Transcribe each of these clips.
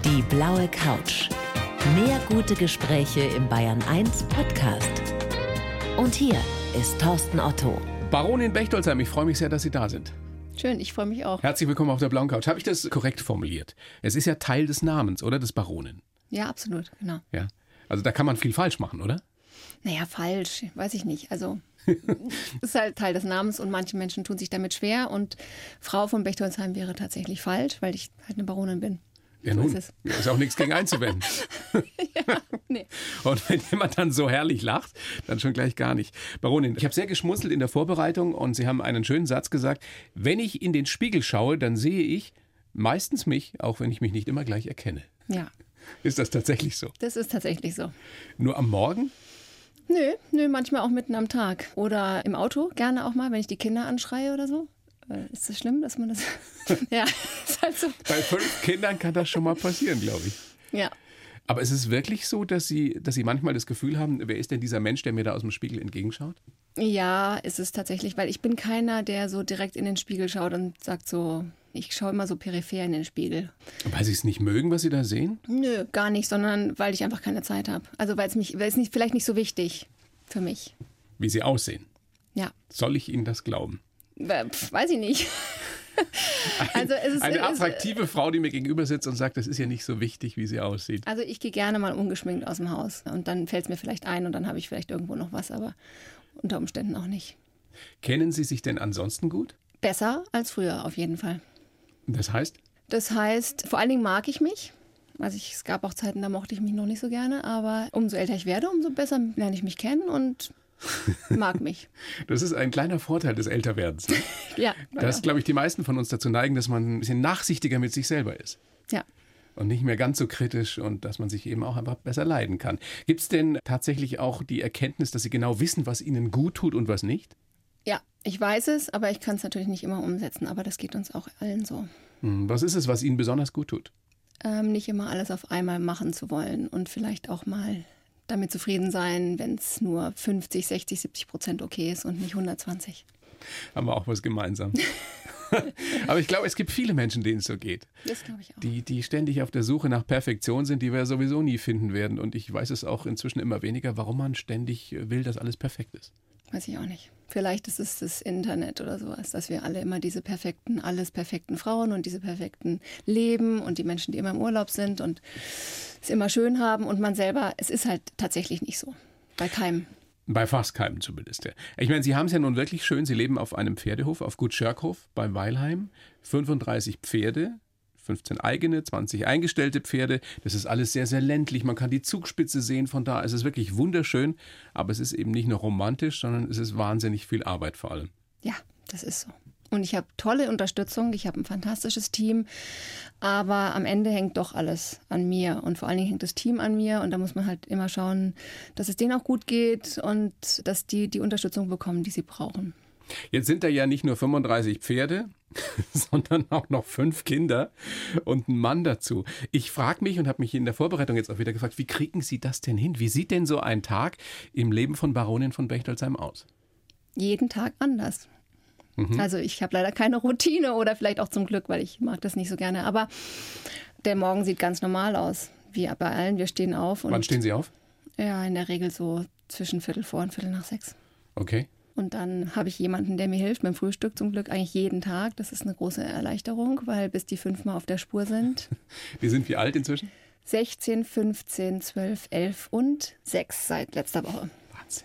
Die blaue Couch. Mehr gute Gespräche im Bayern 1 Podcast. Und hier ist Thorsten Otto. Baronin Bechtolsheim, ich freue mich sehr, dass Sie da sind. Schön, ich freue mich auch. Herzlich willkommen auf der blauen Couch. Habe ich das korrekt formuliert? Es ist ja Teil des Namens, oder? Des Baronin. Ja, absolut, genau. Ja. Also da kann man viel falsch machen, oder? Naja, falsch, weiß ich nicht. Also ist halt Teil des Namens und manche Menschen tun sich damit schwer. Und Frau von Bechtolsheim wäre tatsächlich falsch, weil ich halt eine Baronin bin. Ja, So nun, ist ist auch nichts gegen einzuwenden. Ja, nee. Und wenn jemand dann so herrlich lacht, dann schon gleich gar nicht. Baronin, ich habe sehr geschmunzelt in der Vorbereitung und Sie haben einen schönen Satz gesagt. Wenn ich in den Spiegel schaue, dann sehe ich meistens mich, auch wenn ich mich nicht immer gleich erkenne. Ja, Ist das tatsächlich so? das ist tatsächlich so. Nur am Morgen? Nö, manchmal auch mitten am Tag. Oder im Auto, gerne auch mal, wenn ich die Kinder anschreie oder so. Ist das schlimm, dass man das... Ja, ist halt so. Bei 5 Kindern kann das schon mal passieren, glaube ich. Ja. Aber ist es wirklich so, dass Sie manchmal das Gefühl haben, wer ist denn dieser Mensch, der mir da aus dem Spiegel entgegenschaut? Ja, ist es tatsächlich, weil ich bin keiner, der so direkt in den Spiegel schaut und sagt so, ich schaue immer so peripher in den Spiegel. Weil Sie es nicht mögen, was Sie da sehen? Nö, gar nicht, sondern weil ich einfach keine Zeit habe. Also weil es nicht, vielleicht nicht so wichtig für mich. Wie Sie aussehen. Ja, Soll ich Ihnen das glauben? weiß ich nicht. Also es ist Eine attraktive Frau, die mir gegenüber sitzt und sagt, das ist ja nicht so wichtig, wie sie aussieht. Also ich gehe gerne mal ungeschminkt aus dem Haus und dann fällt es mir vielleicht ein und dann habe ich vielleicht irgendwo noch was, aber unter Umständen auch nicht. Kennen Sie sich denn ansonsten gut? Besser als früher auf jeden Fall. Das heißt? Das heißt, vor allen Dingen mag ich mich. Also es gab auch Zeiten, da mochte ich mich noch nicht so gerne, aber umso älter ich werde, umso besser lerne ich mich kennen und mag mich. Das ist ein kleiner Vorteil des Älterwerdens. Ne? Ja. Dass, glaube ich, die meisten von uns dazu neigen, dass man ein bisschen nachsichtiger mit sich selber ist. Ja. Und nicht mehr ganz so kritisch und dass man sich eben auch einfach besser leiden kann. Gibt es denn tatsächlich auch die Erkenntnis, dass Sie genau wissen, was Ihnen gut tut und was nicht? Ja, ich weiß es, aber ich kann es natürlich nicht immer umsetzen, aber das geht uns auch allen so. Was ist es, was Ihnen besonders gut tut? Nicht immer alles auf einmal machen zu wollen und vielleicht auch mal damit zufrieden sein, wenn es nur 50, 60, 70% okay ist und nicht 120. Haben wir auch was gemeinsam. Aber ich glaube, es gibt viele Menschen, denen es so geht. Das glaube ich auch. Die ständig auf der Suche nach Perfektion sind, die wir sowieso nie finden werden. Und ich weiß es auch inzwischen immer weniger, warum man ständig will, dass alles perfekt ist. Weiß ich auch nicht. Vielleicht ist es das Internet oder sowas, dass wir alle immer diese alles perfekten Frauen und diese perfekten Leben und die Menschen, die immer im Urlaub sind und es immer schön haben und man selber, es ist halt tatsächlich nicht so. Bei keinem. Bei fast keinem zumindest. Ja. Ich meine, Sie haben es ja nun wirklich schön. Sie leben auf einem Pferdehof, auf Gut Schörkhof bei Weilheim. 35 Pferde, 15 eigene, 20 eingestellte Pferde. Das ist alles sehr, sehr ländlich. Man kann die Zugspitze sehen von da. Es ist wirklich wunderschön. Aber es ist eben nicht nur romantisch, sondern es ist wahnsinnig viel Arbeit vor allem. Ja, das ist so. Und ich habe tolle Unterstützung, ich habe ein fantastisches Team, aber am Ende hängt doch alles an mir und vor allen Dingen hängt das Team an mir und da muss man halt immer schauen, dass es denen auch gut geht und dass die Unterstützung bekommen, die sie brauchen. Jetzt sind da ja nicht nur 35 Pferde, sondern auch noch 5 Kinder und ein Mann dazu. Ich frage mich und habe mich in der Vorbereitung jetzt auch wieder gefragt, wie kriegen Sie das denn hin? Wie sieht denn so ein Tag im Leben von Baronin von Bechtolsheim aus? Jeden Tag anders. Also ich habe leider keine Routine oder vielleicht auch zum Glück, weil ich mag das nicht so gerne. Aber der Morgen sieht ganz normal aus, wie bei allen. Wir stehen auf. Und wann stehen Sie auf? Ja, in der Regel so zwischen 5:45 und 5:45. Okay. Und dann habe ich jemanden, der mir hilft beim Frühstück zum Glück eigentlich jeden Tag. Das ist eine große Erleichterung, weil bis die 5 Mal auf der Spur sind. Wir sind wie alt inzwischen? 16, 15, 12, 11 und 6 seit letzter Woche. Wahnsinn.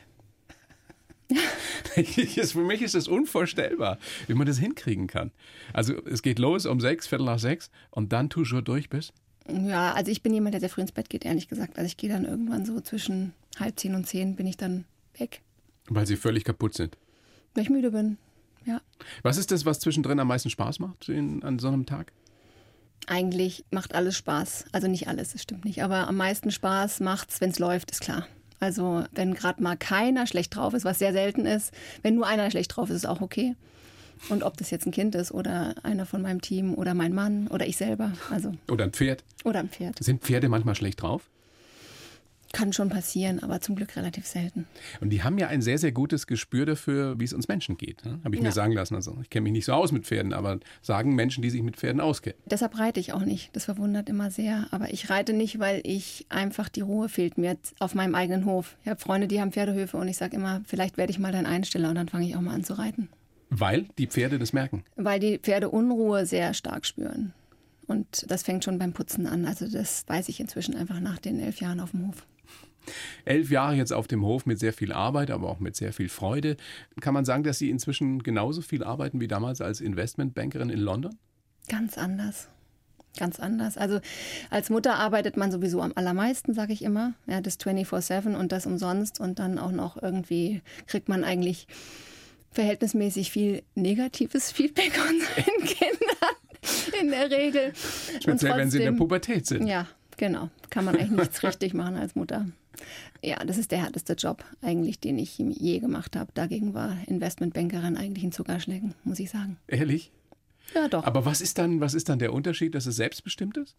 Für mich ist das unvorstellbar, wie man das hinkriegen kann. Also es geht los um 6, 5:45 und dann toujours durch bis? Ja, also ich bin jemand, der sehr früh ins Bett geht, ehrlich gesagt. Also ich gehe dann irgendwann so zwischen 9:30 und 10 bin ich dann weg. Weil Sie völlig kaputt sind. Weil ich müde bin, ja. Was ist das, was zwischendrin am meisten Spaß macht an so einem Tag? Eigentlich macht alles Spaß. Also nicht alles, das stimmt nicht. Aber am meisten Spaß macht's, wenn's läuft, ist klar. Also wenn gerade mal keiner schlecht drauf ist, was sehr selten ist. Wenn nur einer schlecht drauf ist, ist auch okay. Und ob das jetzt ein Kind ist oder einer von meinem Team oder mein Mann oder ich selber. Also Oder ein Pferd. oder ein Pferd. Sind Pferde manchmal schlecht drauf? Kann schon passieren, aber zum Glück relativ selten. Und die haben ja ein sehr, sehr gutes Gespür dafür, wie es uns Menschen geht. Ne? Habe ich mir sagen lassen. Also ich kenne mich nicht so aus mit Pferden, aber sagen Menschen, die sich mit Pferden auskennen. Deshalb reite ich auch nicht. Das verwundert immer sehr. Aber ich reite nicht, weil ich einfach die Ruhe fehlt mir auf meinem eigenen Hof. Ich habe Freunde, die haben Pferdehöfe und ich sage immer, vielleicht werde ich mal dein Einsteller und dann fange ich auch mal an zu reiten. Weil die Pferde das merken? Weil die Pferde Unruhe sehr stark spüren. Und das fängt schon beim Putzen an. Also das weiß ich inzwischen einfach nach den 11 Jahren auf dem Hof. 11 Jahre jetzt auf dem Hof mit sehr viel Arbeit, aber auch mit sehr viel Freude. Kann man sagen, dass Sie inzwischen genauso viel arbeiten wie damals als Investmentbankerin in London? Ganz anders. Ganz anders. Also als Mutter arbeitet man sowieso am allermeisten, sage ich immer. Ja, das 24/7 und das umsonst. Und dann auch noch irgendwie kriegt man eigentlich verhältnismäßig viel negatives Feedback von seinen Kindern in der Regel. Speziell, wenn sie in der Pubertät sind. Ja, genau. Kann man eigentlich nichts richtig machen als Mutter. Ja, das ist der härteste Job eigentlich, den ich je gemacht habe. Dagegen war Investmentbankerin eigentlich ein Zuckerschlecken, muss ich sagen. Ehrlich? Ja, doch. Aber was ist dann der Unterschied, dass es selbstbestimmt ist?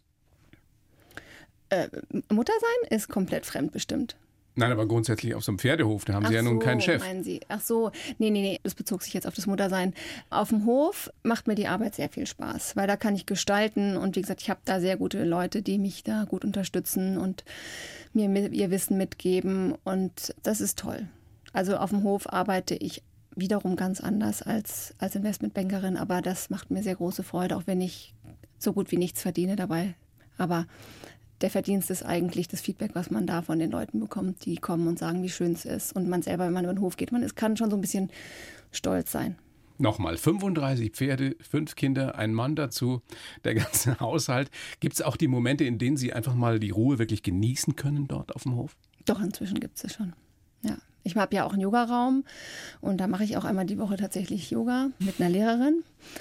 Mutter sein ist komplett fremdbestimmt. Nein, aber grundsätzlich auf so einem Pferdehof, da haben Sie ja nun keinen Chef. Meinen Sie? Ach so, nee, das bezog sich jetzt auf das Muttersein. Auf dem Hof macht mir die Arbeit sehr viel Spaß, weil da kann ich gestalten und wie gesagt, ich habe da sehr gute Leute, die mich da gut unterstützen und mir ihr Wissen mitgeben und das ist toll. Also auf dem Hof arbeite ich wiederum ganz anders als Investmentbankerin, aber das macht mir sehr große Freude, auch wenn ich so gut wie nichts verdiene dabei. Aber der Verdienst ist eigentlich das Feedback, was man da von den Leuten bekommt, die kommen und sagen, wie schön es ist. Und man selber, wenn man über den Hof geht, kann schon so ein bisschen stolz sein. Nochmal, 35 Pferde, 5 Kinder, ein Mann dazu, der ganze Haushalt. Gibt es auch die Momente, in denen Sie einfach mal die Ruhe wirklich genießen können dort auf dem Hof? Doch, inzwischen gibt es es schon, ja. Ich habe ja auch einen Yogaraum und da mache ich auch einmal die Woche tatsächlich Yoga mit einer Lehrerin.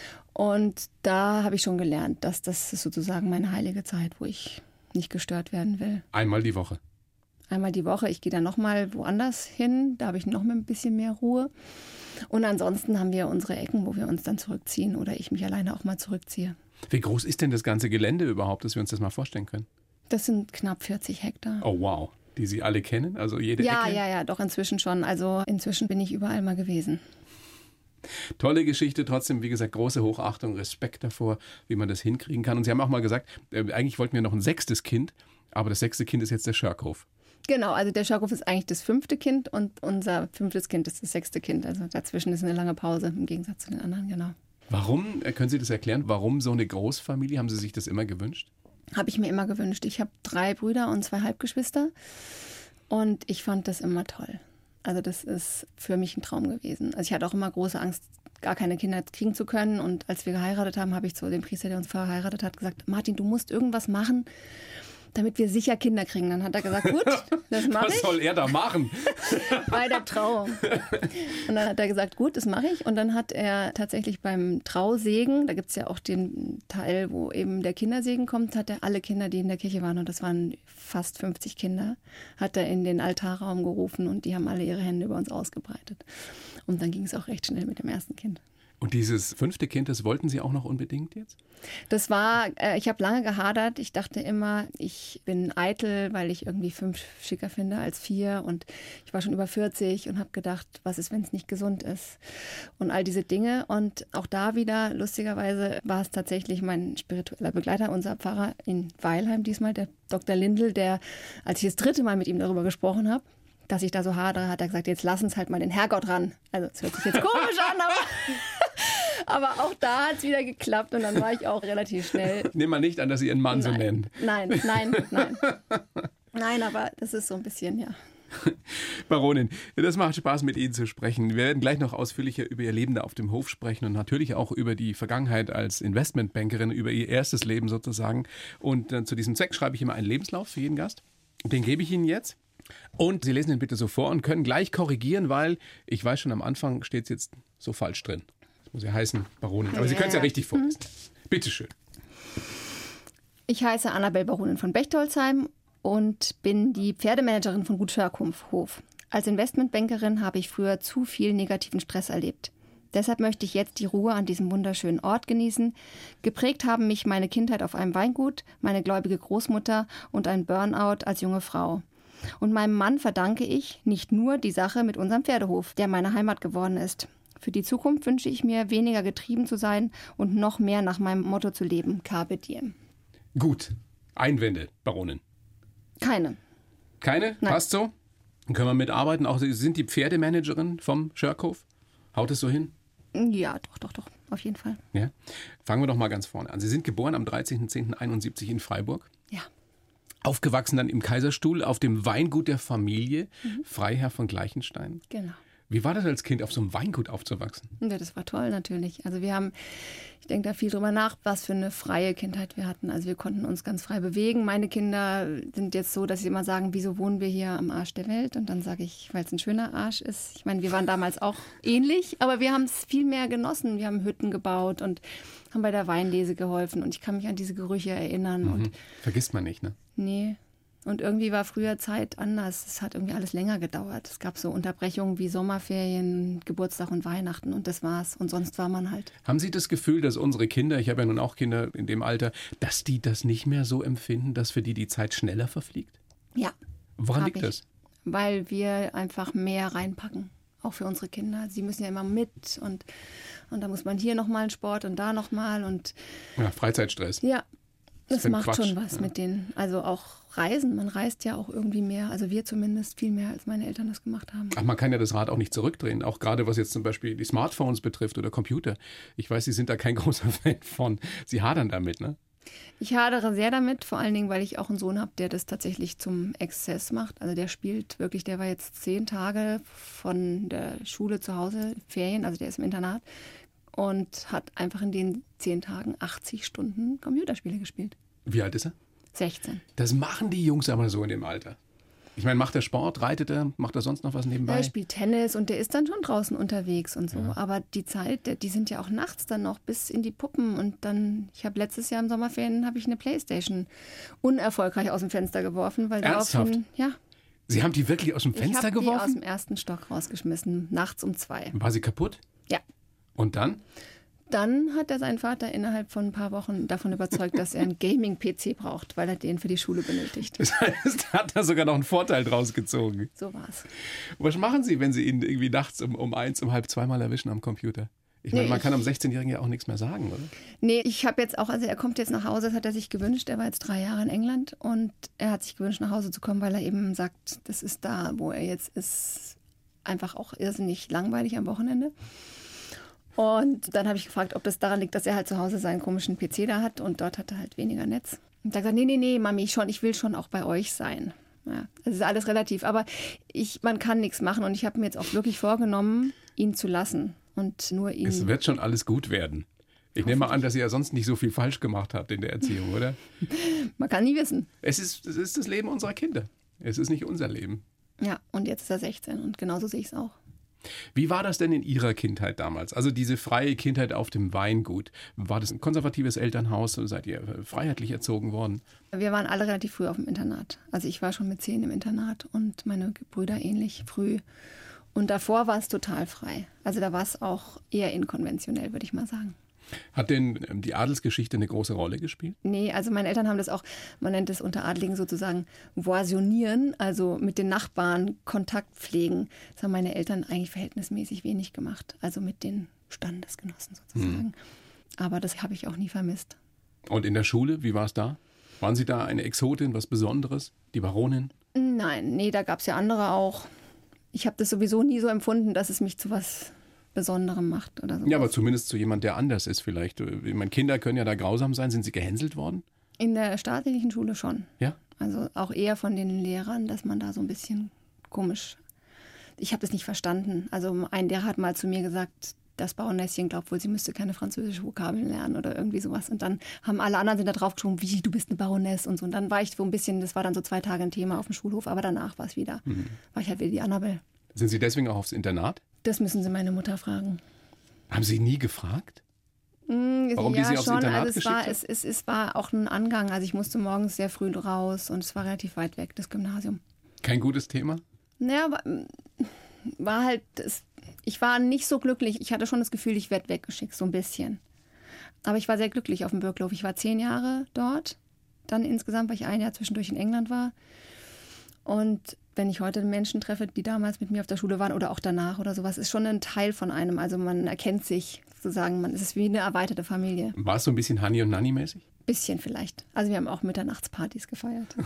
Und da habe ich schon gelernt, dass das ist sozusagen meine heilige Zeit, wo ich nicht gestört werden will. Einmal die Woche? Einmal die Woche. Ich gehe dann nochmal woanders hin. Da habe ich noch ein bisschen mehr Ruhe. Und ansonsten haben wir unsere Ecken, wo wir uns dann zurückziehen oder ich mich alleine auch mal zurückziehe. Wie groß ist denn das ganze Gelände überhaupt, dass wir uns das mal vorstellen können? Das sind knapp 40 Hektar. Oh wow, die Sie alle kennen? Also jede Ecke? Ja, doch inzwischen schon. Also inzwischen bin ich überall mal gewesen. Tolle Geschichte, trotzdem, wie gesagt, große Hochachtung, Respekt davor, wie man das hinkriegen kann. Und Sie haben auch mal gesagt, eigentlich wollten wir noch ein 6. Kind, aber das 6. Kind ist jetzt der Schörkhof. Genau, also der Schörkhof ist eigentlich das 5. Kind und unser 5. Kind ist das 6. Kind. Also dazwischen ist eine lange Pause im Gegensatz zu den anderen, genau. Warum, können Sie das erklären, warum so eine Großfamilie? Haben Sie sich das immer gewünscht? Habe ich mir immer gewünscht. Ich habe 3 Brüder und 2 Halbgeschwister und ich fand das immer toll. Also das ist für mich ein Traum gewesen. Also ich hatte auch immer große Angst, gar keine Kinder kriegen zu können. Und als wir geheiratet haben, habe ich zu dem Priester, der uns verheiratet hat, gesagt, Martin, du musst irgendwas machen, damit wir sicher Kinder kriegen. Dann hat er gesagt, gut, das mache ich. Was soll er da machen? Bei der Trauung. Und dann hat er gesagt, gut, das mache ich. Und dann hat er tatsächlich beim Trausegen, da gibt es ja auch den Teil, wo eben der Kindersegen kommt, hat er alle Kinder, die in der Kirche waren, und das waren fast 50 Kinder, hat er in den Altarraum gerufen und die haben alle ihre Hände über uns ausgebreitet. Und dann ging es auch recht schnell mit dem ersten Kind. Und dieses 5. Kind, das wollten Sie auch noch unbedingt jetzt? Das war, ich habe lange gehadert. Ich dachte immer, ich bin eitel, weil ich irgendwie 5 schicker finde als 4. Und ich war schon über 40 und habe gedacht, was ist, wenn es nicht gesund ist? Und all diese Dinge. Und auch da wieder, lustigerweise, war es tatsächlich mein spiritueller Begleiter, unser Pfarrer in Weilheim diesmal, der Dr. Lindl, der, als ich das 3. Mal mit ihm darüber gesprochen habe, dass ich da so hadere, hat er gesagt, jetzt lass uns halt mal den Herrgott ran. Also es hört sich jetzt komisch an, aber auch da hat es wieder geklappt und dann war ich auch relativ schnell. Nehmen wir nicht an, dass Sie Ihren Mann so nennen. Nein. Nein, aber das ist so ein bisschen, ja. Baronin, das macht Spaß, mit Ihnen zu sprechen. Wir werden gleich noch ausführlicher über Ihr Leben da auf dem Hof sprechen und natürlich auch über die Vergangenheit als Investmentbankerin, über Ihr erstes Leben sozusagen. Und zu diesem Zweck schreibe ich immer einen Lebenslauf für jeden Gast. Den gebe ich Ihnen jetzt. Und Sie lesen ihn bitte so vor und können gleich korrigieren, weil ich weiß schon, am Anfang steht es jetzt so falsch drin. Das muss ja heißen Baronin. Aber Sie können es ja richtig vorlesen. Bitte schön. Ich heiße Annabel Baronin von Bechtolzheim und bin die Pferdemanagerin von Gut Schörkhof. Als Investmentbankerin habe ich früher zu viel negativen Stress erlebt. Deshalb möchte ich jetzt die Ruhe an diesem wunderschönen Ort genießen. Geprägt haben mich meine Kindheit auf einem Weingut, meine gläubige Großmutter und ein Burnout als junge Frau. Und meinem Mann verdanke ich nicht nur die Sache mit unserem Pferdehof, der meine Heimat geworden ist. Für die Zukunft wünsche ich mir, weniger getrieben zu sein und noch mehr nach meinem Motto zu leben. Carpe diem. Gut. Einwände, Baronin? Keine. Keine? Nein. Passt so? Dann können wir mitarbeiten. Auch Sie sind die Pferdemanagerin vom Schörkhof. Haut es so hin? Ja, doch. Auf jeden Fall. Ja. Fangen wir doch mal ganz vorne an. Sie sind geboren am 13.10.71 in Freiburg. Ja. Aufgewachsen dann im Kaiserstuhl auf dem Weingut der Familie, Freiherr von Gleichenstein. Genau. Wie war das als Kind, auf so einem Weingut aufzuwachsen? Ja, das war toll natürlich. Also ich denke da viel drüber nach, was für eine freie Kindheit wir hatten. Also wir konnten uns ganz frei bewegen. Meine Kinder sind jetzt so, dass sie immer sagen, wieso wohnen wir hier am Arsch der Welt? Und dann sage ich, weil es ein schöner Arsch ist. Ich meine, wir waren damals auch ähnlich, aber wir haben es viel mehr genossen. Wir haben Hütten gebaut und haben bei der Weinlese geholfen. Und ich kann mich an diese Gerüche erinnern. Und Vergisst man nicht, ne? nee. Und irgendwie war früher Zeit anders. Es hat irgendwie alles länger gedauert. Es gab so Unterbrechungen wie Sommerferien, Geburtstag und Weihnachten und das war's. Und sonst war man halt. Haben Sie das Gefühl, dass unsere Kinder, ich habe ja nun auch Kinder in dem Alter, dass die das nicht mehr so empfinden, dass für die Zeit schneller verfliegt? Ja. Woran liegt das? Weil wir einfach mehr reinpacken. Auch für unsere Kinder. Sie müssen ja immer mit und da muss man hier nochmal einen Sport und da nochmal und. Ja, Freizeitstress. Ja. Das für ein macht Quatsch. schon was mit denen. Also auch Reisen. Man reist ja auch irgendwie mehr. Also wir zumindest viel mehr, als meine Eltern das gemacht haben. Ach, man kann ja das Rad auch nicht zurückdrehen. Auch gerade was jetzt zum Beispiel die Smartphones betrifft oder Computer. Ich weiß, Sie sind da kein großer Fan von. Sie hadern damit, ne? Ich hadere sehr damit, vor allen Dingen, weil ich auch einen Sohn habe, der das tatsächlich zum Exzess macht. Also der spielt wirklich, der war jetzt 10 Tage von der Schule zu Hause, Ferien, also der ist im Internat. Und hat einfach in den 10 Tagen 80 Stunden Computerspiele gespielt. Wie alt ist er? 16. Das machen die Jungs aber so in dem Alter. Ich meine, macht er Sport, reitet er, macht er sonst noch was nebenbei? Er spielt Tennis und der ist dann schon draußen unterwegs und so. Ja. Aber die Zeit, die sind ja auch nachts dann noch bis in die Puppen. Und dann, ich habe letztes Jahr im Sommerferien, habe ich eine Playstation unerfolgreich aus dem Fenster geworfen. Weil Ernsthaft? Ja. Sie haben die wirklich aus dem Fenster geworfen? Ich habe die aus dem ersten Stock rausgeschmissen, nachts um 2. War sie kaputt? Ja. Und dann? Dann hat er seinen Vater innerhalb von ein paar Wochen davon überzeugt, dass er einen Gaming-PC braucht, weil er den für die Schule benötigt. Das heißt, hat er sogar noch einen Vorteil draus gezogen. So war's. Was machen Sie, wenn Sie ihn irgendwie nachts um 1, um halb 2 mal erwischen am Computer? Ich meine, man kann am 16-Jährigen ja auch nichts mehr sagen, oder? Nee, ich habe jetzt auch, also er kommt jetzt nach Hause, das hat er sich gewünscht. Er war jetzt 3 Jahre in England und er hat sich gewünscht, nach Hause zu kommen, weil er eben sagt, das ist da, wo er jetzt ist, einfach auch irrsinnig langweilig am Wochenende. Und dann habe ich gefragt, ob das daran liegt, dass er halt zu Hause seinen komischen PC da hat und dort hat er halt weniger Netz. Und da gesagt, nee, Mami, ich will schon auch bei euch sein. Ja, das ist alles relativ, aber man kann nichts machen und ich habe mir jetzt auch wirklich vorgenommen, ihn zu lassen und nur ihn. Es wird schon alles gut werden. Ich nehme mal an, dass ihr ja sonst nicht so viel falsch gemacht habt in der Erziehung, oder? Man kann nie wissen. Es ist das Leben unserer Kinder. Es ist nicht unser Leben. Ja, und jetzt ist er 16 und genauso sehe ich es auch. Wie war das denn in Ihrer Kindheit damals? Also diese freie Kindheit auf dem Weingut. War das ein konservatives Elternhaus? Seid ihr freiheitlich erzogen worden? Wir waren alle relativ früh auf dem Internat. Also ich war schon mit 10 im Internat und meine Brüder ähnlich früh. Und davor war es total frei. Also da war es auch eher inkonventionell, würde ich mal sagen. Hat denn die Adelsgeschichte eine große Rolle gespielt? Nee, also meine Eltern haben das auch, man nennt es unter Adligen sozusagen voisionieren, also mit den Nachbarn Kontakt pflegen. Das haben meine Eltern eigentlich verhältnismäßig wenig gemacht, also mit den Standesgenossen sozusagen. Aber das habe ich auch nie vermisst. Und in der Schule, wie war es da? Waren Sie da eine Exotin, was Besonderes, die Baronin? Nein, da gab es ja andere auch. Ich habe das sowieso nie so empfunden, dass es mich zu was Besonderem macht oder so. Ja, aber zumindest zu jemand, der anders ist vielleicht. Ich meine, Kinder können ja da grausam sein. Sind Sie gehänselt worden? In der staatlichen Schule schon. Ja? Also auch eher von den Lehrern, dass man da so ein bisschen komisch. Ich habe das nicht verstanden. Also ein Lehrer hat mal zu mir gesagt, das Baronäschen glaubt wohl, sie müsste keine französische Vokabeln lernen oder irgendwie sowas. Und dann haben alle anderen sind da drauf geschoben, wie, du bist eine Baroness und so. Und dann war ich so ein bisschen, das war dann so 2 Tage ein Thema auf dem Schulhof, aber danach war es wieder. War ich halt wieder die Annabelle. Sind Sie deswegen auch aufs Internat? Das müssen Sie meine Mutter fragen. Haben Sie nie gefragt? Warum die Sie aufs Internat geschickt hat? Es war auch ein Angang. Also ich musste morgens sehr früh raus und es war relativ weit weg, das Gymnasium. Kein gutes Thema? Naja, war halt, ich war nicht so glücklich. Ich hatte schon das Gefühl, ich werde weggeschickt, so ein bisschen. Aber ich war sehr glücklich auf dem Birklof. Ich war 10 Jahre dort. Dann insgesamt, weil ich 1 Jahr zwischendurch in England war. Und wenn ich heute Menschen treffe, die damals mit mir auf der Schule waren oder auch danach oder sowas, ist schon ein Teil von einem. Also man erkennt sich sozusagen, es ist wie eine erweiterte Familie. War es so ein bisschen Hani und Nanni mäßig? Bisschen vielleicht. Also wir haben auch Mitternachtspartys gefeiert.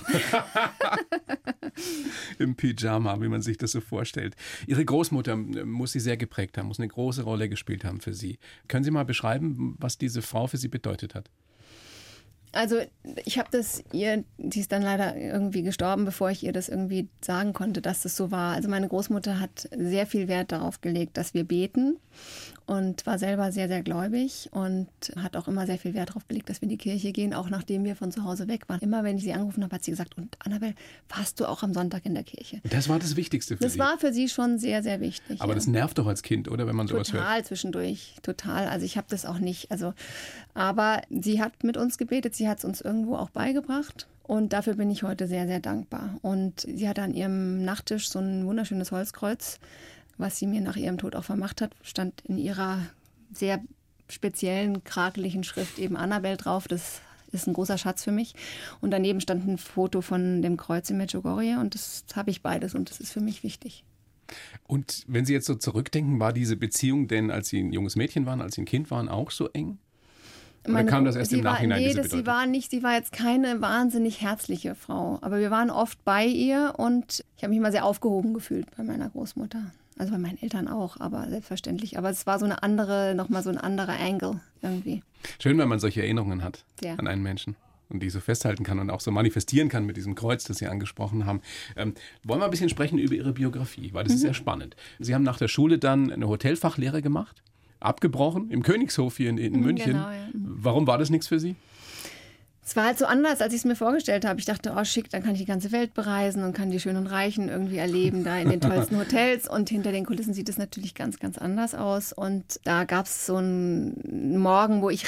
Im Pyjama, wie man sich das so vorstellt. Ihre Großmutter muss Sie sehr geprägt haben, muss eine große Rolle gespielt haben für Sie. Können Sie mal beschreiben, was diese Frau für Sie bedeutet hat? Also ich habe das ihr, die ist dann leider irgendwie gestorben, bevor ich ihr das irgendwie sagen konnte, dass das so war. Also meine Großmutter hat sehr viel Wert darauf gelegt, dass wir beten und war selber sehr, sehr gläubig und hat auch immer sehr viel Wert darauf gelegt, dass wir in die Kirche gehen, auch nachdem wir von zu Hause weg waren. Immer wenn ich sie angerufen habe, hat sie gesagt, und Annabel, warst du auch am Sonntag in der Kirche? Das war das Wichtigste für Sie? Das war für sie schon sehr, sehr wichtig. Aber das nervt doch als Kind, oder, wenn man sowas hört? Total zwischendurch, total. Also ich habe das auch nicht, aber sie hat mit uns gebetet, sie hat es uns irgendwo auch beigebracht. Und dafür bin ich heute sehr, sehr dankbar. Und sie hatte an ihrem Nachttisch so ein wunderschönes Holzkreuz, was sie mir nach ihrem Tod auch vermacht hat, stand in ihrer sehr speziellen, krakeligen Schrift eben Annabel drauf. Das ist ein großer Schatz für mich. Und daneben stand ein Foto von dem Kreuz in Medjugorje und das habe ich beides und das ist für mich wichtig. Und wenn Sie jetzt so zurückdenken, war diese Beziehung denn, als Sie ein junges Mädchen waren, als Sie ein Kind waren, auch so eng? Oder kam das erst im Nachhinein, diese Bedeutung? Sie war jetzt keine wahnsinnig herzliche Frau. Aber wir waren oft bei ihr und ich habe mich mal sehr aufgehoben gefühlt bei meiner Großmutter. Also bei meinen Eltern auch, aber selbstverständlich. Aber es war so eine andere, nochmal so ein anderer Angle irgendwie. Schön, wenn man solche Erinnerungen hat Ja. an einen Menschen und die so festhalten kann und auch so manifestieren kann mit diesem Kreuz, das Sie angesprochen haben. Wollen wir ein bisschen sprechen über Ihre Biografie, weil das ist sehr spannend. Sie haben nach der Schule dann eine Hotelfachlehre gemacht, abgebrochen, im Königshof hier in München. Genau, ja. Warum war das nichts für Sie? Es war halt so anders, als ich es mir vorgestellt habe. Ich dachte, oh schick, dann kann ich die ganze Welt bereisen und kann die Schönen und Reichen irgendwie erleben, da in den tollsten Hotels. Und hinter den Kulissen sieht es natürlich ganz, ganz anders aus. Und da gab es so einen Morgen, wo ich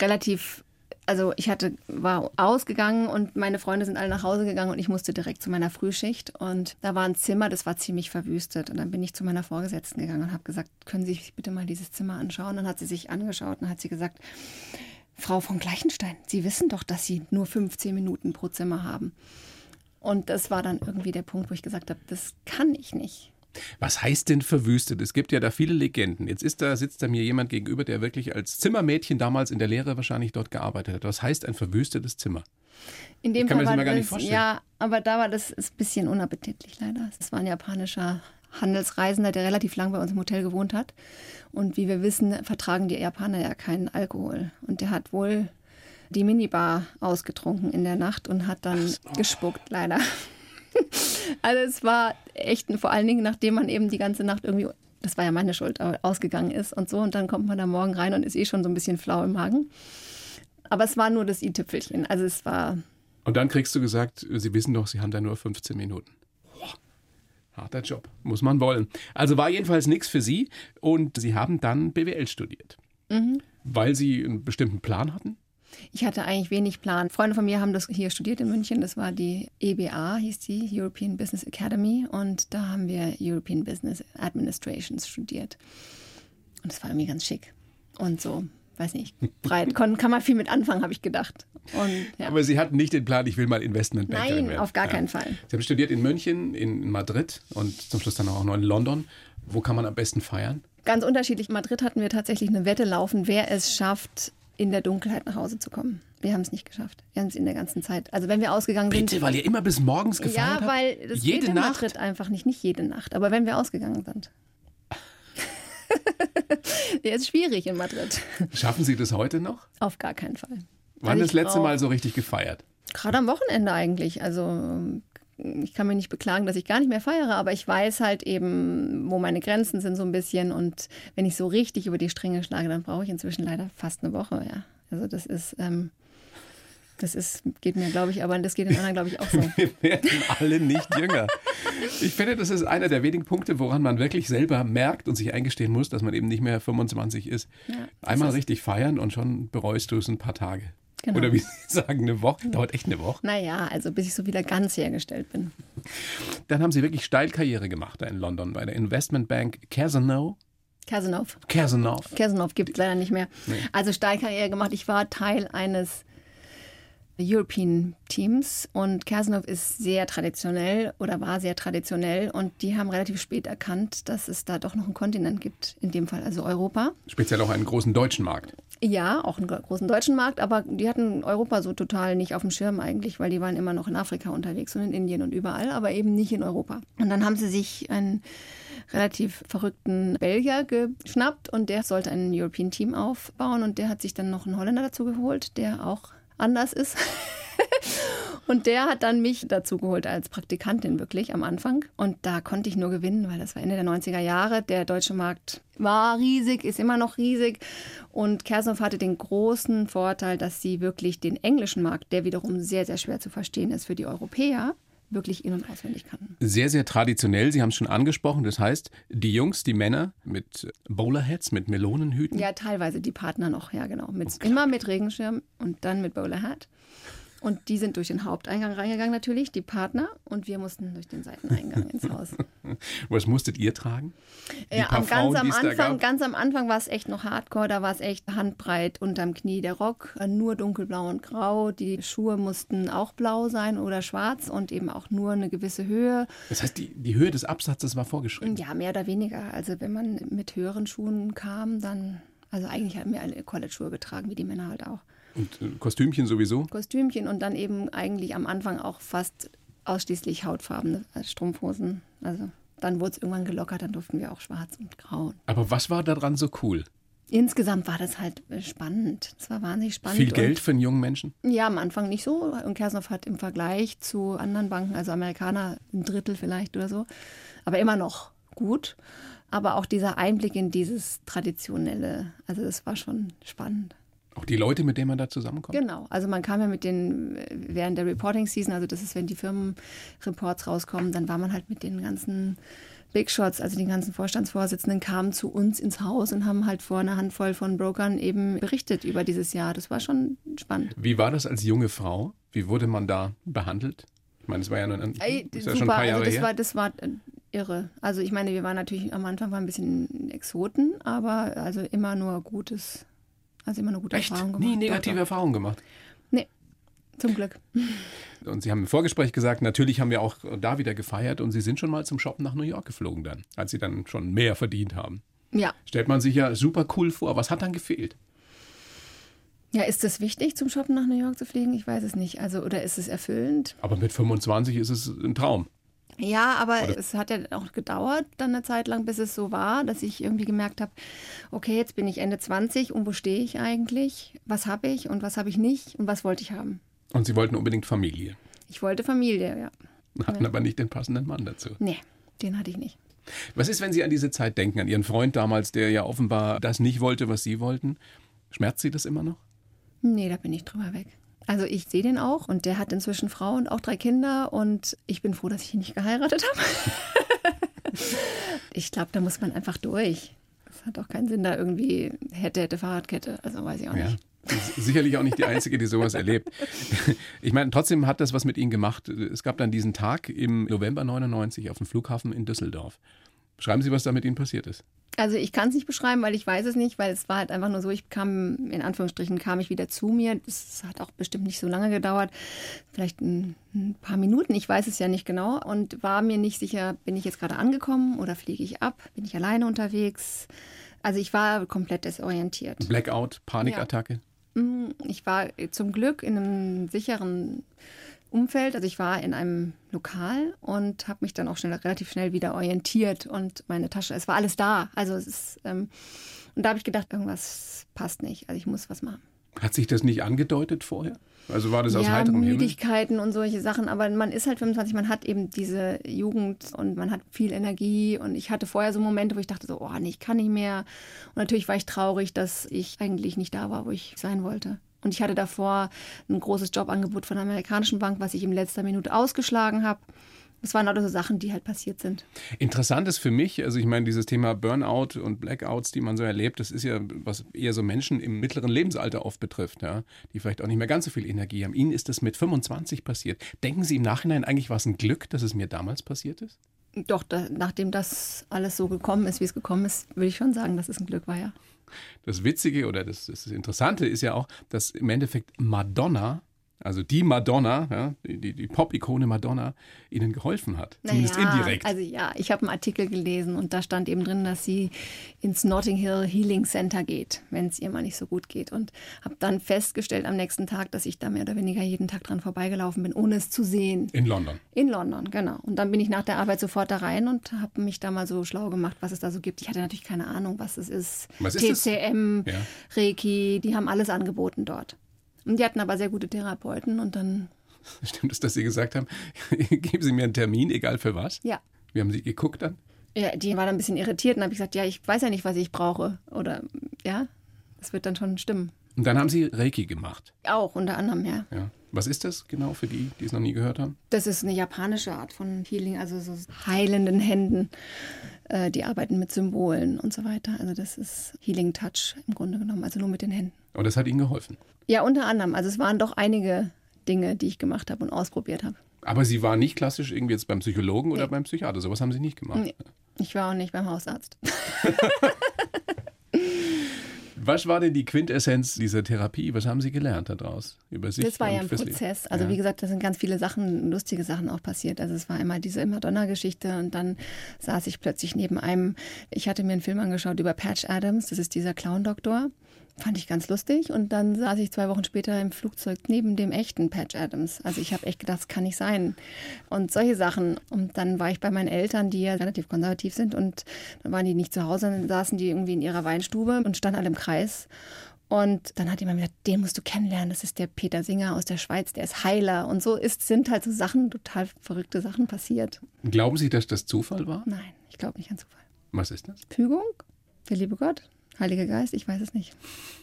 war ausgegangen und meine Freunde sind alle nach Hause gegangen und ich musste direkt zu meiner Frühschicht. Und da war ein Zimmer, das war ziemlich verwüstet. Und dann bin ich zu meiner Vorgesetzten gegangen und habe gesagt, können Sie sich bitte mal dieses Zimmer anschauen? Dann hat sie sich angeschaut und hat sie gesagt, Frau von Gleichenstein, Sie wissen doch, dass Sie nur 15 Minuten pro Zimmer haben. Und das war dann irgendwie der Punkt, wo ich gesagt habe, das kann ich nicht. Was heißt denn verwüstet? Es gibt ja da viele Legenden. Jetzt sitzt da mir jemand gegenüber, der wirklich als Zimmermädchen damals in der Lehre wahrscheinlich dort gearbeitet hat. Was heißt ein verwüstetes Zimmer? In dem Ich kann Fall mir das war immer gar nicht das, vorstellen. ja, aber da war das ein bisschen unappetitlich leider. Das war ein japanischer Handelsreisender, der relativ lang bei uns im Hotel gewohnt hat. Und wie wir wissen, vertragen die Japaner ja keinen Alkohol. Und der hat wohl die Minibar ausgetrunken in der Nacht und hat dann gespuckt, leider. Also es war echt, vor allen Dingen, nachdem man eben die ganze Nacht irgendwie, das war ja meine Schuld, ausgegangen ist und so. Und dann kommt man da morgen rein und ist schon so ein bisschen flau im Magen. Aber es war nur das i-Tüpfelchen. Also es war... Und dann kriegst du gesagt, Sie wissen doch, Sie haben da nur 15 Minuten. Harter Job, muss man wollen. Also war jedenfalls nichts für Sie und Sie haben dann BWL studiert, weil Sie einen bestimmten Plan hatten? Ich hatte eigentlich wenig Plan. Freunde von mir haben das hier studiert in München. Das war die EBA, hieß die, European Business Academy. Und da haben wir European Business Administrations studiert. Und das war irgendwie ganz schick. Und so, weiß nicht, breit. Kann man viel mit anfangen, habe ich gedacht. Und, ja. Aber Sie hatten nicht den Plan, ich will mal Investmentbankerin werden. Nein, auf gar keinen Fall. Sie haben studiert in München, in Madrid und zum Schluss dann auch noch in London. Wo kann man am besten feiern? Ganz unterschiedlich. In Madrid hatten wir tatsächlich eine Wette laufen, wer es schafft, in der Dunkelheit nach Hause zu kommen. Wir haben es nicht geschafft. Wir haben es in der ganzen Zeit. Also wenn wir ausgegangen sind... Bitte, weil ihr immer bis morgens gefeiert habt? Ja, weil das geht in Madrid einfach nicht jede Nacht. Aber wenn wir ausgegangen sind. Der ist schwierig in Madrid. Schaffen Sie das heute noch? Auf gar keinen Fall. Wann das letzte Mal so richtig gefeiert? Gerade am Wochenende eigentlich. Also ich kann mich nicht beklagen, dass ich gar nicht mehr feiere, aber ich weiß halt eben, wo meine Grenzen sind so ein bisschen. Und wenn ich so richtig über die Stränge schlage, dann brauche ich inzwischen leider fast eine Woche. Ja. Also das geht mir, glaube ich, aber das geht den anderen, glaube ich, auch so. Wir werden alle nicht jünger. Ich finde, das ist einer der wenigen Punkte, woran man wirklich selber merkt und sich eingestehen muss, dass man eben nicht mehr 25 ist. Ja, einmal richtig feiern und schon bereust du es ein paar Tage. Genau. Oder wie Sie sagen, eine Woche. Dauert echt eine Woche. Naja, also bis ich so wieder ganz hergestellt bin. Dann haben Sie wirklich steil Karriere gemacht da in London bei der Investmentbank Cazenove. Cazenove gibt es leider nicht mehr. Nee. Also steil Karriere gemacht. Ich war Teil eines European Teams und Kersenhof ist sehr traditionell oder war sehr traditionell und die haben relativ spät erkannt, dass es da doch noch einen Kontinent gibt, in dem Fall also Europa. Speziell auch einen großen deutschen Markt. Ja, auch einen großen deutschen Markt, aber die hatten Europa so total nicht auf dem Schirm eigentlich, weil die waren immer noch in Afrika unterwegs und in Indien und überall, aber eben nicht in Europa. Und dann haben sie sich einen relativ verrückten Belgier geschnappt und der sollte ein European Team aufbauen und der hat sich dann noch einen Holländer dazu geholt, der auch anders ist. Und der hat dann mich dazu geholt als Praktikantin wirklich am Anfang. Und da konnte ich nur gewinnen, weil das war Ende der 90er Jahre. Der deutsche Markt war riesig, ist immer noch riesig. Und Kersenhof hatte den großen Vorteil, dass sie wirklich den englischen Markt, der wiederum sehr, sehr schwer zu verstehen ist für die Europäer, wirklich in- und auswendig kannten. Sehr, sehr traditionell, Sie haben es schon angesprochen. Das heißt, die Jungs, die Männer mit Bowlerhats, mit Melonenhüten. Ja, teilweise die Partner noch, ja genau. Immer mit Regenschirm und dann mit Bowlerhat. Und die sind durch den Haupteingang reingegangen natürlich, die Partner. Und wir mussten durch den Seiteneingang ins Haus. Was musstet ihr tragen? Ja, ganz am Anfang war es echt noch Hardcore. Da war es echt handbreit unterm Knie der Rock. Nur dunkelblau und grau. Die Schuhe mussten auch blau sein oder schwarz und eben auch nur eine gewisse Höhe. Das heißt, die Höhe des Absatzes war vorgeschrieben? Ja, mehr oder weniger. Also wenn man mit höheren Schuhen kam, dann... Also eigentlich haben wir alle College-Schuhe getragen, wie die Männer halt auch. Und Kostümchen sowieso? Kostümchen und dann eben eigentlich am Anfang auch fast ausschließlich hautfarbene Strumpfhosen. Also dann wurde es irgendwann gelockert, dann durften wir auch schwarz und grau. Aber was war daran so cool? Insgesamt war das halt spannend. Es war wahnsinnig spannend. Viel Geld für einen jungen Menschen? Ja, am Anfang nicht so. Und Kersenhof hat im Vergleich zu anderen Banken, also Amerikaner, 1/3 vielleicht oder so, aber immer noch gut. Aber auch dieser Einblick in dieses Traditionelle, also das war schon spannend. Auch die Leute, mit denen man da zusammenkommt? Genau, also man kam ja mit denen während der Reporting-Season, also das ist, wenn die Firmenreports rauskommen, dann war man halt mit den ganzen Big Shots, also die ganzen Vorstandsvorsitzenden kamen zu uns ins Haus und haben halt vor einer Handvoll von Brokern eben berichtet über dieses Jahr. Das war schon spannend. Wie war das als junge Frau? Wie wurde man da behandelt? Ich meine, es war ja, schon ein paar Jahre her. Das war irre. Also ich meine, wir waren natürlich am Anfang ein bisschen Exoten, aber also immer nur gute Erfahrungen gemacht. Nie negative Erfahrungen gemacht? Nee, zum Glück. Und Sie haben im Vorgespräch gesagt, natürlich haben wir auch da wieder gefeiert und Sie sind schon mal zum Shoppen nach New York geflogen dann, als Sie dann schon mehr verdient haben. Ja. Stellt man sich ja super cool vor. Was hat dann gefehlt? Ja, ist es wichtig, zum Shoppen nach New York zu fliegen? Ich weiß es nicht. Also, oder ist es erfüllend? Aber mit 25 ist es ein Traum. Ja, aber es hat ja auch gedauert dann eine Zeit lang, bis es so war, dass ich irgendwie gemerkt habe, okay, jetzt bin ich Ende 20 und wo stehe ich eigentlich? Was habe ich und was habe ich nicht und was wollte ich haben? Und Sie wollten unbedingt Familie? Ich wollte Familie, ja. Hatten aber nicht den passenden Mann dazu? Nee, den hatte ich nicht. Was ist, wenn Sie an diese Zeit denken, an Ihren Freund damals, der ja offenbar das nicht wollte, was Sie wollten? Schmerzt Sie das immer noch? Nee, da bin ich drüber weg. Also ich sehe den auch und der hat inzwischen Frau und auch 3 Kinder und ich bin froh, dass ich ihn nicht geheiratet habe. Ich glaube, da muss man einfach durch. Es hat auch keinen Sinn, da irgendwie hätte Fahrradkette, also weiß ich auch nicht. Sicherlich auch nicht die Einzige, die sowas erlebt. Ich meine, trotzdem hat das was mit Ihnen gemacht. Es gab dann diesen Tag im November 99 auf dem Flughafen in Düsseldorf. Schreiben Sie, was da mit Ihnen passiert ist. Also ich kann es nicht beschreiben, weil ich weiß es nicht, weil es war halt einfach nur so, kam ich wieder zu mir. Das hat auch bestimmt nicht so lange gedauert, vielleicht ein paar Minuten, ich weiß es ja nicht genau und war mir nicht sicher, bin ich jetzt gerade angekommen oder fliege ich ab, bin ich alleine unterwegs. Also ich war komplett desorientiert. Blackout, Panikattacke? Ja. Ich war zum Glück in einem sicheren Umfeld. Also ich war in einem Lokal und habe mich dann auch relativ schnell wieder orientiert und meine Tasche, es war alles da. Also es ist, und da habe ich gedacht, irgendwas passt nicht. Also ich muss was machen. Hat sich das nicht angedeutet vorher? Also war das aus heiterem Himmel? Müdigkeiten und solche Sachen, aber man ist halt 25, man hat eben diese Jugend und man hat viel Energie und ich hatte vorher so Momente, wo ich dachte so, oh nee, ich kann nicht mehr. Und natürlich war ich traurig, dass ich eigentlich nicht da war, wo ich sein wollte. Und ich hatte davor ein großes Jobangebot von einer amerikanischen Bank, was ich in letzter Minute ausgeschlagen habe. Das waren also so Sachen, die halt passiert sind. Interessant ist für mich, also ich meine, dieses Thema Burnout und Blackouts, die man so erlebt, das ist ja, was eher so Menschen im mittleren Lebensalter oft betrifft, ja, die vielleicht auch nicht mehr ganz so viel Energie haben. Ihnen ist das mit 25 passiert. Denken Sie im Nachhinein eigentlich, war es ein Glück, dass es mir damals passiert ist? Doch, nachdem das alles so gekommen ist, wie es gekommen ist, würde ich schon sagen, dass es ein Glück war, ja. Das Witzige oder das Interessante ist ja auch, dass im Endeffekt Madonna also die Madonna, ja, die Pop-Ikone Madonna, Ihnen geholfen hat. Zumindest indirekt. Also ja, ich habe einen Artikel gelesen und da stand eben drin, dass sie ins Notting Hill Healing Center geht, wenn es ihr mal nicht so gut geht. Und habe dann festgestellt am nächsten Tag, dass ich da mehr oder weniger jeden Tag dran vorbeigelaufen bin, ohne es zu sehen. In London? In London, genau. Und dann bin ich nach der Arbeit sofort da rein und habe mich da mal so schlau gemacht, was es da so gibt. Ich hatte natürlich keine Ahnung, was es ist. Was ist TCM, das? Ja. Reiki, die haben alles angeboten dort. Und die hatten aber sehr gute Therapeuten und dann... Stimmt es, dass Sie gesagt haben, geben Sie mir einen Termin, egal für was? Ja. Wie haben Sie geguckt dann? Ja, die war dann ein bisschen irritiert und habe ich gesagt, ja, ich weiß ja nicht, was ich brauche. Oder, ja, das wird dann schon stimmen. Und dann haben Sie Reiki gemacht? Auch, unter anderem, ja. Ja. Was ist das genau für die, die es noch nie gehört haben? Das ist eine japanische Art von Healing, also so heilenden Händen. Die arbeiten mit Symbolen und so weiter. Also das ist Healing Touch im Grunde genommen, also nur mit den Händen. Und das hat Ihnen geholfen? Ja, unter anderem. Also es waren doch einige Dinge, die ich gemacht habe und ausprobiert habe. Aber Sie waren nicht klassisch irgendwie jetzt beim Psychologen oder beim Psychiater? Sowas haben Sie nicht gemacht? Nee, ich war auch nicht beim Hausarzt. Was war denn die Quintessenz dieser Therapie? Was haben Sie gelernt daraus über sich? Das war ja ein fürs Prozess. Leben? Also Ja. wie gesagt, da sind ganz viele Sachen, lustige Sachen auch passiert. Also es war einmal diese Madonna-Geschichte und dann saß ich plötzlich neben einem, ich hatte mir einen Film angeschaut über Patch Adams, das ist dieser Clown-Doktor. Fand ich ganz lustig und dann saß ich 2 Wochen später im Flugzeug neben dem echten Patch Adams. Also ich habe echt gedacht, das kann nicht sein. Und solche Sachen. Und dann war ich bei meinen Eltern, die ja relativ konservativ sind und dann waren die nicht zu Hause, dann saßen die irgendwie in ihrer Weinstube und standen alle im Kreis. Und dann hat jemand gesagt, den musst du kennenlernen, das ist der Peter Singer aus der Schweiz, der ist Heiler. Und so sind halt so Sachen, total verrückte Sachen passiert. Glauben Sie, dass das Zufall war? Nein, ich glaube nicht an Zufall. Was ist das? Fügung? Der liebe Gott? Heiliger Geist? Ich weiß es nicht.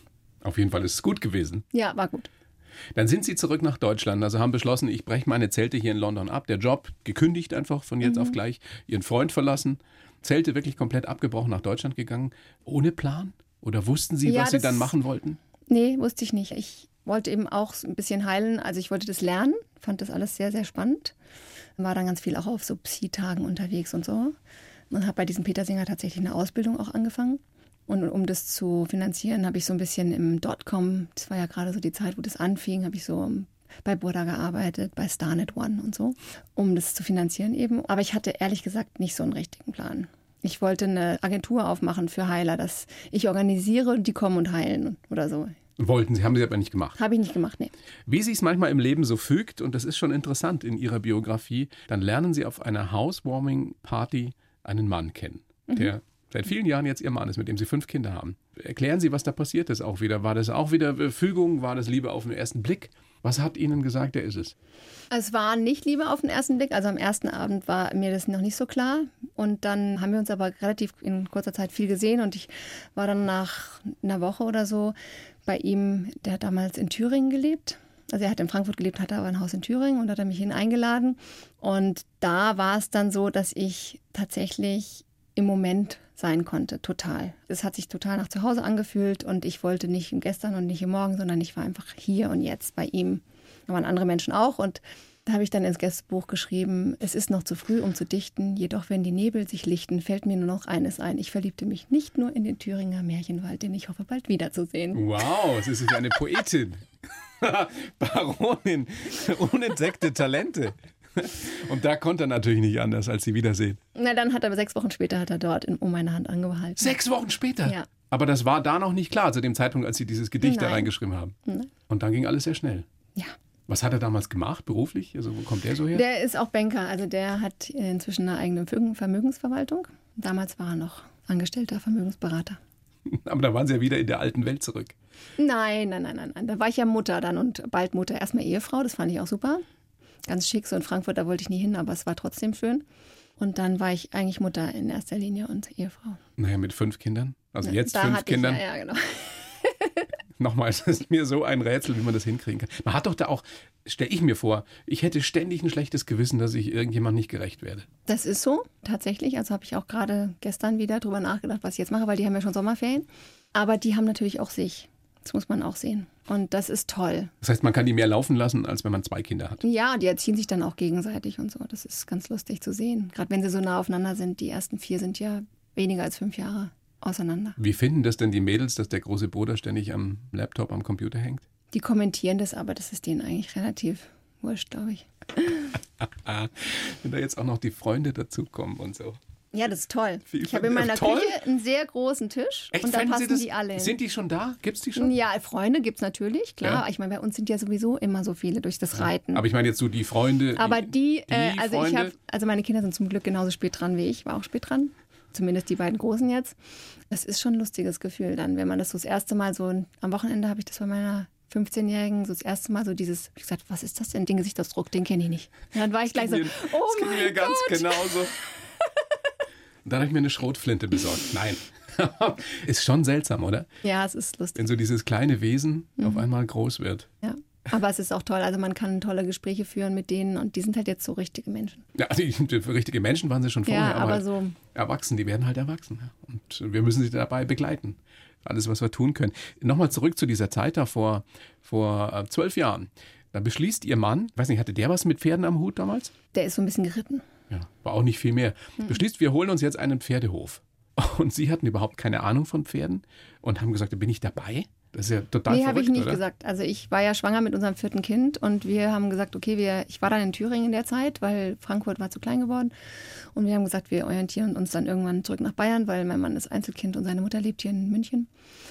Auf jeden Fall ist es gut gewesen. Ja, war gut. Dann sind Sie zurück nach Deutschland, also haben beschlossen, ich breche meine Zelte hier in London ab. Der Job gekündigt einfach von jetzt auf gleich. Ihren Freund verlassen. Zelte wirklich komplett abgebrochen, nach Deutschland gegangen. Ohne Plan? Oder wussten Sie, Ja, was Sie das- dann machen wollten? Nee, wusste ich nicht. Ich wollte eben auch so ein bisschen heilen. Also ich wollte das lernen, fand das alles sehr, sehr spannend. War dann ganz viel auch auf so Psi-Tagen unterwegs und so. Und habe bei diesem Peter Singer tatsächlich eine Ausbildung auch angefangen. Und um das zu finanzieren, habe ich so ein bisschen im Dotcom, das war ja gerade so die Zeit, wo das anfing, habe ich so bei Burda gearbeitet, bei Starnet One und so, um das zu finanzieren eben. Aber ich hatte ehrlich gesagt nicht so einen richtigen Plan. Ich wollte eine Agentur aufmachen für Heiler, dass ich organisiere und die kommen und heilen oder so. Wollten Sie, haben Sie aber nicht gemacht. Habe ich nicht gemacht, nee. Wie sich es manchmal im Leben so fügt, und das ist schon interessant in Ihrer Biografie, dann lernen Sie auf einer Housewarming-Party einen Mann kennen, der seit vielen Jahren jetzt Ihr Mann ist, mit dem Sie 5 Kinder haben. Erklären Sie, was da passiert ist auch wieder. War das auch wieder Fügung? War das Liebe auf den ersten Blick? Was hat Ihnen gesagt, der ist es? Es war nicht Liebe auf den ersten Blick. Also am ersten Abend war mir das noch nicht so klar. Und dann haben wir uns aber relativ in kurzer Zeit viel gesehen. Und ich war dann nach einer Woche oder so bei ihm, der hat damals in Thüringen gelebt. Also er hat in Frankfurt gelebt, hatte aber ein Haus in Thüringen und hat mich hin eingeladen. Und da war es dann so, dass ich tatsächlich im Moment sein konnte, total. Es hat sich total nach zu Hause angefühlt und ich wollte nicht im Gestern und nicht im Morgen, sondern ich war einfach hier und jetzt bei ihm. Da waren andere Menschen auch und da habe ich dann ins Gästebuch geschrieben, es ist noch zu früh, um zu dichten, jedoch wenn die Nebel sich lichten, fällt mir nur noch eines ein. Ich verliebte mich nicht nur in den Thüringer Märchenwald, den ich hoffe bald wiederzusehen. Wow, es ist eine Poetin. Baronin, unentdeckte Talente. Und da konnte er natürlich nicht anders, als sie wiedersehen. Na, dann hat er 6 Wochen später dort um meine Hand angehalten. 6 Wochen später? Ja. Aber das war da noch nicht klar, zu dem Zeitpunkt, als Sie dieses Gedicht da Nein. reingeschrieben haben. Nein. Und dann ging alles sehr schnell. Ja. Was hat er damals gemacht, beruflich? Also wo kommt der so her? Der ist auch Banker, also der hat inzwischen eine eigene Vermögensverwaltung. Damals war er noch angestellter Vermögensberater. Aber da waren Sie ja wieder in der alten Welt zurück. Nein. Da war ich ja Mutter dann und bald Mutter. Erstmal Ehefrau, das fand ich auch super. Ganz schick, so in Frankfurt, da wollte ich nie hin, aber es war trotzdem schön. Und dann war ich eigentlich Mutter in erster Linie und Ehefrau. Naja, mit 5 Kindern. Also jetzt Da 5 hatte ich, Kindern. ja, genau. Nochmal, es ist mir so ein Rätsel, wie man das hinkriegen kann. Man hat doch da auch, stelle ich mir vor, ich hätte ständig ein schlechtes Gewissen, dass ich irgendjemand nicht gerecht werde. Das ist so, tatsächlich. Also habe ich auch gerade gestern wieder drüber nachgedacht, was ich jetzt mache, weil die haben ja schon Sommerferien. Aber die haben natürlich auch sich. Das muss man auch sehen. Und das ist toll. Das heißt, man kann die mehr laufen lassen, als wenn man 2 Kinder hat. Ja, die erziehen sich dann auch gegenseitig und so. Das ist ganz lustig zu sehen. Gerade wenn sie so nah aufeinander sind. Die ersten 4 sind ja weniger als 5 Jahre auseinander. Wie finden das denn die Mädels, dass der große Bruder ständig am Laptop, am Computer hängt? Die kommentieren das, aber das ist denen eigentlich relativ wurscht, glaube ich. Wenn da jetzt auch noch die Freunde dazukommen und so. Ja, das ist toll. Ich habe in meiner Küche einen sehr großen Tisch. Echt? Und da passen die alle hin. Sind die schon da? Gibt's die schon? Ja, Freunde gibt es natürlich, klar. Ja. Ich meine, bei uns sind ja sowieso immer so viele durch das Reiten. Aber ich meine jetzt so die Freunde. Aber Freunde? also meine Kinder sind zum Glück genauso spät dran wie ich, war auch spät dran. Zumindest die beiden Großen jetzt. Das ist schon ein lustiges Gefühl dann, wenn man das so das erste Mal so, am Wochenende habe ich das bei meiner 15-Jährigen so das erste Mal so dieses, ich gesagt, was ist das denn, den Gesichtsausdruck, den kenne ich nicht. Und dann war ich gleich so, oh mein Gott. Das ging mir ganz genauso. Und dann habe ich mir eine Schrotflinte besorgt. Nein. Ist schon seltsam, oder? Ja, es ist lustig. Wenn so dieses kleine Wesen auf einmal groß wird. Ja, aber es ist auch toll. Also man kann tolle Gespräche führen mit denen und die sind halt jetzt so richtige Menschen. Ja, die richtige Menschen waren sie schon vorher, Ja, aber halt so erwachsen, die werden halt erwachsen. Und wir müssen sie dabei begleiten. Alles, was wir tun können. Nochmal zurück zu dieser Zeit da vor 12 Jahren. Da beschließt Ihr Mann, weiß nicht, hatte der was mit Pferden am Hut damals? Der ist so ein bisschen geritten. Ja, war auch nicht viel mehr. Beschließt, wir holen uns jetzt einen Pferdehof. Und Sie hatten überhaupt keine Ahnung von Pferden und haben gesagt, bin ich dabei? Das ist ja total verrückt, habe ich nicht oder? gesagt. Also ich war ja schwanger mit unserem 4. Kind und wir haben gesagt, okay, ich war dann in Thüringen in der Zeit, weil Frankfurt war zu klein geworden. Und wir haben gesagt, wir orientieren uns dann irgendwann zurück nach Bayern, weil mein Mann ist Einzelkind und seine Mutter lebt hier in München.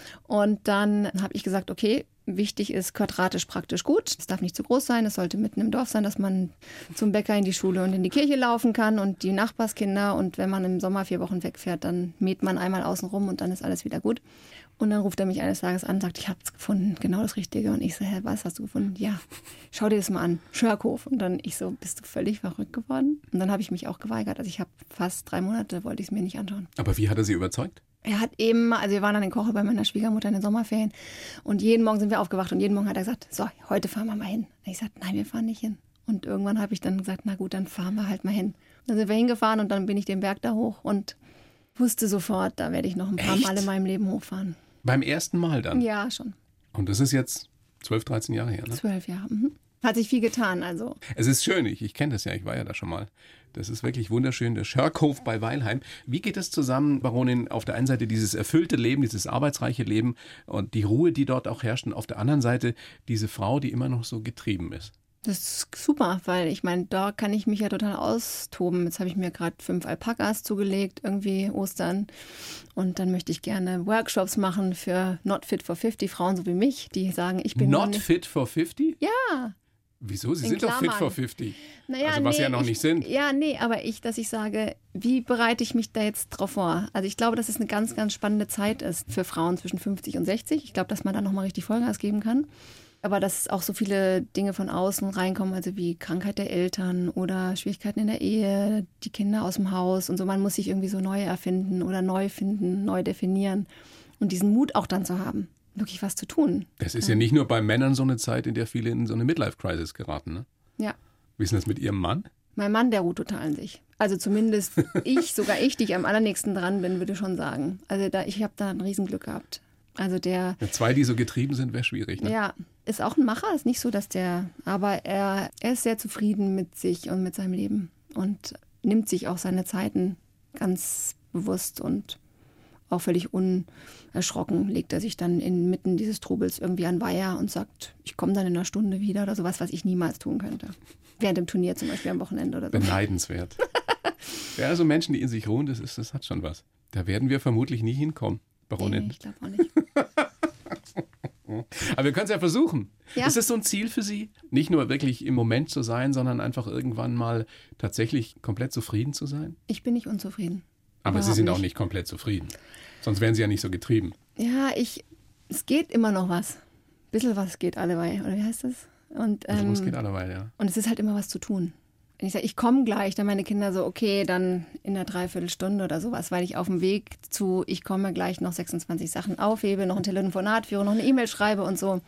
Und dann habe ich gesagt, okay, wichtig ist quadratisch praktisch gut. Es darf nicht zu groß sein, es sollte mitten im Dorf sein, dass man zum Bäcker, in die Schule und in die Kirche laufen kann und die Nachbarskinder. Und wenn man im Sommer 4 Wochen wegfährt, dann mäht man einmal außen rum und dann ist alles wieder gut. Und dann ruft er mich eines Tages an und sagt, ich habe es gefunden, genau das Richtige. Und ich so, hä, was hast du gefunden? Ja, schau dir das mal an, Schörkhof. Und dann ich so, bist du völlig verrückt geworden? Und dann habe ich mich auch geweigert. Also ich habe fast 3 Monate, wollte ich es mir nicht anschauen. Aber wie hat er Sie überzeugt? Er hat eben, also wir waren dann in Koche bei meiner Schwiegermutter in den Sommerferien und jeden Morgen sind wir aufgewacht und jeden Morgen hat er gesagt, so, heute fahren wir mal hin. Und ich sagte, nein, wir fahren nicht hin. Und irgendwann habe ich dann gesagt, na gut, dann fahren wir halt mal hin. Dann sind wir hingefahren und dann bin ich den Berg da hoch und wusste sofort, da werde ich noch ein paar Mal in meinem Leben hochfahren. Beim ersten Mal dann? Ja, schon. Und das ist jetzt 12, 13 Jahre her, ne? 12 Jahre. Hat sich viel getan, also. Es ist schön, ich kenne das ja, ich war ja da schon mal. Das ist wirklich wunderschön, der Schörkhof bei Weilheim. Wie geht das zusammen, Baronin, auf der einen Seite dieses erfüllte Leben, dieses arbeitsreiche Leben und die Ruhe, die dort auch herrscht, und auf der anderen Seite diese Frau, die immer noch so getrieben ist? Das ist super, weil ich meine, da kann ich mich ja total austoben. Jetzt habe ich mir gerade 5 Alpakas zugelegt, irgendwie Ostern. Und dann möchte ich gerne Workshops machen für Not Fit for 50 Frauen so wie mich, die sagen, ich bin Not fit for 50? Ja. Wieso? Sie In sind doch fit Klammern. for 50. Naja, also was sie ja noch nicht sind. Ja, nee, aber dass ich sage, wie bereite ich mich da jetzt drauf vor? Also ich glaube, dass es eine ganz, ganz spannende Zeit ist für Frauen zwischen 50 und 60. Ich glaube, dass man da nochmal richtig Vollgas geben kann. Aber dass auch so viele Dinge von außen reinkommen, also wie Krankheit der Eltern oder Schwierigkeiten in der Ehe, die Kinder aus dem Haus und so. Man muss sich irgendwie so neu erfinden oder neu finden, neu definieren und diesen Mut auch dann zu haben, wirklich was zu tun. Das ist ja nicht nur bei Männern so eine Zeit, in der viele in so eine Midlife-Crisis geraten, ne? Ja. Wie ist denn das mit Ihrem Mann? Mein Mann, der ruht total in sich. Also zumindest sogar ich, die ich am allernächsten dran bin, würde schon sagen. Also ich habe da ein Riesenglück gehabt. Also Ja, 2, die so getrieben sind, wäre schwierig, ne? Ja, ist auch ein Macher, ist nicht so, dass aber er ist sehr zufrieden mit sich und mit seinem Leben und nimmt sich auch seine Zeiten ganz bewusst und auch völlig unerschrocken legt er sich dann inmitten dieses Trubels irgendwie an Weiher und sagt, ich komme dann in einer Stunde wieder oder sowas, was ich niemals tun könnte. Während dem Turnier zum Beispiel am Wochenende oder so. Beneidenswert. Ja, so Menschen, die in sich ruhen, das hat schon was. Da werden wir vermutlich nie hinkommen, Baronin. Nee, ich glaube auch nicht. Aber wir können es ja versuchen. Ja. Ist das so ein Ziel für Sie? Nicht nur wirklich im Moment zu sein, sondern einfach irgendwann mal tatsächlich komplett zufrieden zu sein? Ich bin nicht unzufrieden. Aber Sie Überhaupt sind auch nicht. nicht komplett zufrieden. Sonst wären Sie ja nicht so getrieben. Ja, es geht immer noch was. Ein bisschen was geht alleweil, oder wie heißt das? Und, Also es geht alleweil, ja. und es ist halt immer was zu tun. Wenn ich sage, ich komme gleich, dann meine Kinder so, okay, dann in einer Dreiviertelstunde oder sowas, weil ich auf dem Weg zu, ich komme gleich noch 26 Sachen aufhebe, noch ein Telefonat führe, noch eine E-Mail schreibe und so.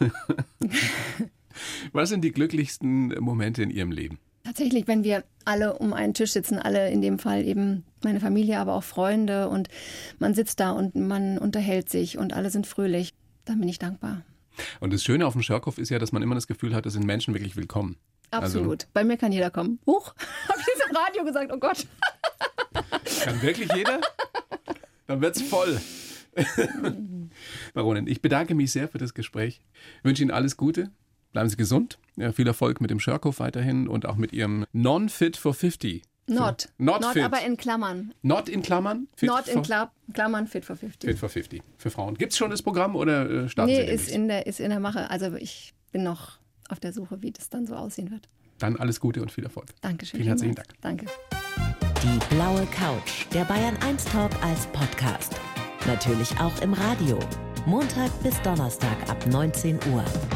Was sind die glücklichsten Momente in Ihrem Leben? Tatsächlich, wenn wir alle um einen Tisch sitzen, alle in dem Fall eben meine Familie, aber auch Freunde und man sitzt da und man unterhält sich und alle sind fröhlich, dann bin ich dankbar. Und das Schöne auf dem Schörkhof ist ja, dass man immer das Gefühl hat, da sind Menschen wirklich willkommen. Absolut. Bei mir kann jeder kommen. Huch, habe ich jetzt im Radio gesagt, oh Gott. Kann wirklich jeder? Dann wird's voll. Baronin, ich bedanke mich sehr für das Gespräch. Ich wünsche Ihnen alles Gute. Bleiben Sie gesund. Ja, viel Erfolg mit dem Scherkhof weiterhin und auch mit Ihrem Non-Fit for 50. Not fit. aber in Klammern. Not in Klammern? Klammern Fit for 50. Fit for 50 für Frauen. Gibt es schon das Programm oder starten Sie demnächst? Ist in der Mache. Also ich bin noch auf der Suche, wie das dann so aussehen wird. Dann alles Gute und viel Erfolg. Dankeschön. Vielen herzlichen Dank. Danke. Die blaue Couch, der Bayern 1 Talk als Podcast. Natürlich auch im Radio. Montag bis Donnerstag ab 19 Uhr.